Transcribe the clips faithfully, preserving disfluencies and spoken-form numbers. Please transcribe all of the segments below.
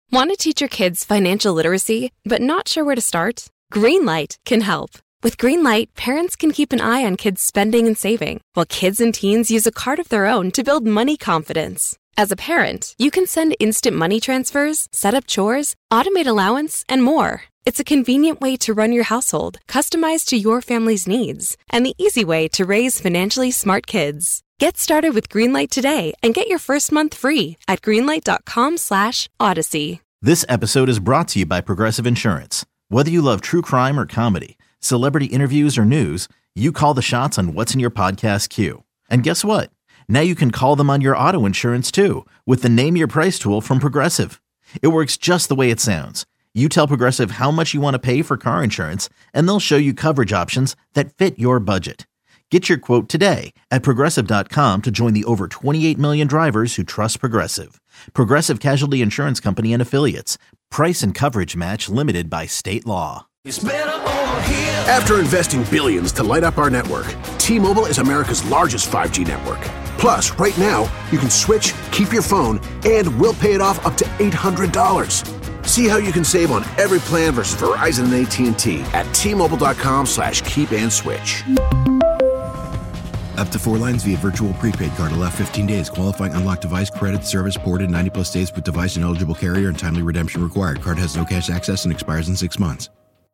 Want to teach your kids financial literacy, but not sure where to start? Greenlight can help. With Greenlight, parents can keep an eye on kids' spending and saving, while kids and teens use a card of their own to build money confidence. As a parent, you can send instant money transfers, set up chores, automate allowance, and more. It's a convenient way to run your household, customized to your family's needs, and the easy way to raise financially smart kids. Get started with Greenlight today and get your first month free at greenlight.com slash odyssey. This episode is brought to you by Progressive Insurance. Whether you love true crime or comedy, celebrity interviews or news, you call the shots on what's in your podcast queue. And guess what? Now you can call them on your auto insurance too with the Name Your Price tool from Progressive. It works just the way it sounds. You tell Progressive how much you want to pay for car insurance, and they'll show you coverage options that fit your budget. Get your quote today at Progressive dot com to join the over twenty-eight million drivers who trust Progressive. Progressive Casualty Insurance Company and Affiliates. Price and coverage match limited by state law. After investing billions to light up our network, T-Mobile is America's largest five G network. Plus, right now, you can switch, keep your phone, and we'll pay it off up to eight hundred dollars. See how you can save on every plan versus Verizon and A T and T at T-Mobile.com slash keep and switch. Up to four lines via virtual prepaid card. Allow fifteen days. Qualifying unlocked device credit service ported ninety plus days with device and eligible carrier and timely redemption required. Card has no cash access and expires in six months.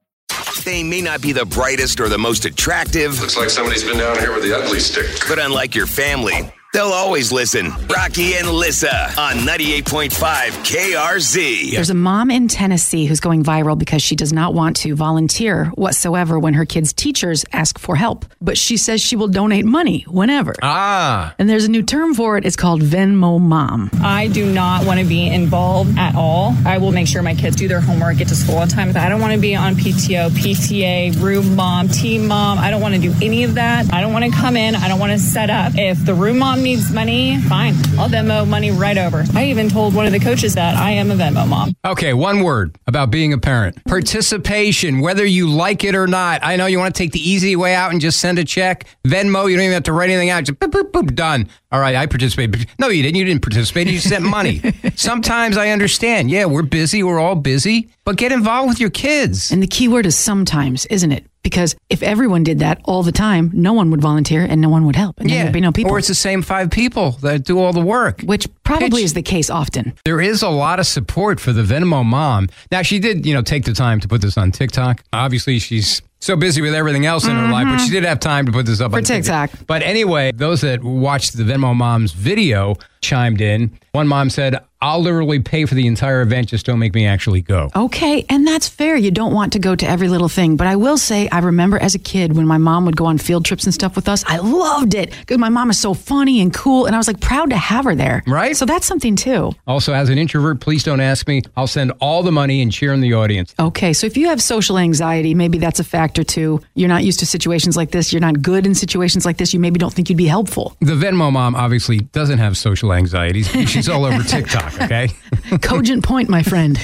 They may not be the brightest or the most attractive. Looks like somebody's been down here with the ugly stick. But unlike your family, they'll always listen. Rocky and Lissa on ninety-eight point five K R Z. There's a mom in Tennessee who's going viral because she does not want to volunteer whatsoever when her kids' teachers ask for help. But she says she will donate money whenever. Ah. And there's a new term for it. It's called Venmo Mom. I do not want to be involved at all. I will make sure my kids do their homework, get to school on time. I don't want to be on P T O, P T A, room mom, team mom. I don't want to do any of that. I don't want to come in. I don't want to set up. If the room mom needs money, fine. I'll Venmo money right over. I even told one of the coaches that I am a Venmo mom. Okay, one word about being a parent. Participation, whether you like it or not. I know you want to take the easy way out and just send a check. Venmo, you don't even have to write anything out. Just boop, boop, boop, done. All right, I participated. No, you didn't. You didn't participate. You sent money. Sometimes I understand. Yeah, we're busy. We're all busy. But get involved with your kids. And the key word is sometimes, isn't it? Because if everyone did that all the time, no one would volunteer and no one would help. And yeah. there would be no people. Or it's the same five people that do all the work. Which probably Pitch. is the case often. There is a lot of support for the Venmo mom. Now, she did, you know, take the time to put this on TikTok. Obviously, she's so busy with everything else in mm-hmm. her life, but she did have time to put this up for on TikTok. TikTok. But anyway, those that watched the Venmo mom's video chimed in. One mom said, I'll literally pay for the entire event, just don't make me actually go. Okay, and that's fair. You don't want to go to every little thing. But I will say, I remember as a kid when my mom would go on field trips and stuff with us, I loved it. Because my mom is so funny and cool, and I was like proud to have her there. Right? So that's something too. Also, as an introvert, please don't ask me. I'll send all the money and cheer in the audience. Okay, so if you have social anxiety, maybe that's a factor too. You're not used to situations like this. You're not good in situations like this. You maybe don't think you'd be helpful. The Venmo mom obviously doesn't have social anxieties. She's all over TikTok, okay? Cogent point, my friend.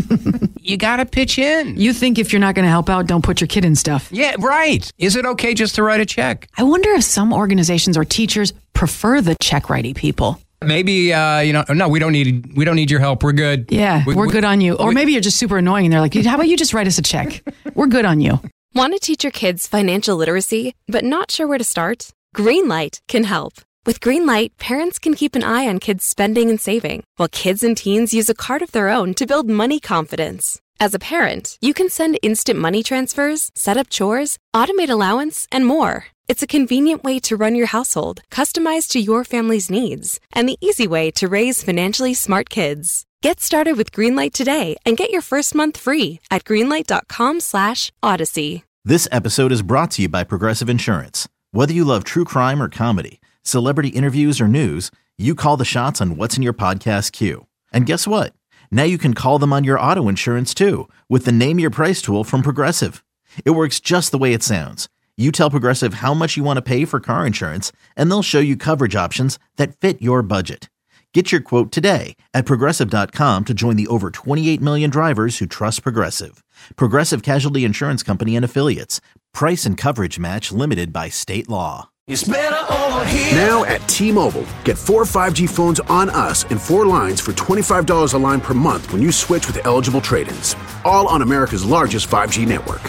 You got to pitch in. You think if you're not going to help out, don't put your kid in stuff. Yeah, right. Is it okay just to write a check? I wonder if some organizations or teachers prefer the check writing people. Maybe, uh, you know, no, we don't need we don't need your help. We're good. Yeah, we, we're we, good on you. Or we, maybe you're just super annoying and they're like, how about you just write us a check? We're good on you. Want to teach your kids financial literacy, but not sure where to start? Greenlight can help. With Greenlight, parents can keep an eye on kids' spending and saving, while kids and teens use a card of their own to build money confidence. As a parent, you can send instant money transfers, set up chores, automate allowance, and more. It's a convenient way to run your household, customized to your family's needs, and the easy way to raise financially smart kids. Get started with Greenlight today and get your first month free at greenlight.com slash odyssey. This episode is brought to you by Progressive Insurance. Whether you love true crime or comedy, celebrity interviews or news, you call the shots on what's in your podcast queue. And guess what? Now you can call them on your auto insurance too with the Name Your Price tool from Progressive. It works just the way it sounds. You tell Progressive how much you want to pay for car insurance, and they'll show you coverage options that fit your budget. Get your quote today at Progressive dot com to join the over twenty-eight million drivers who trust Progressive. Progressive Casualty Insurance Company and Affiliates. Price and coverage match limited by state law. It's better over here. Now at T-Mobile, get four five G phones on us and four lines for twenty-five dollars a line per month when you switch with eligible trade-ins. All on America's largest five G network.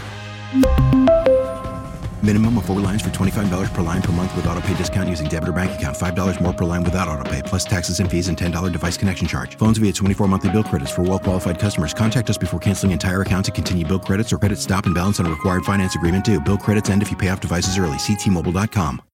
Minimum of four lines for twenty-five dollars per line per month with autopay discount using debit or bank account. five dollars more per line without autopay, plus taxes and fees and ten dollars device connection charge. Phones via twenty-four monthly bill credits for well-qualified customers. Contact us before canceling entire account to continue bill credits or credit stop and balance on a required finance agreement due. Bill credits end if you pay off devices early. See T Mobile dot com.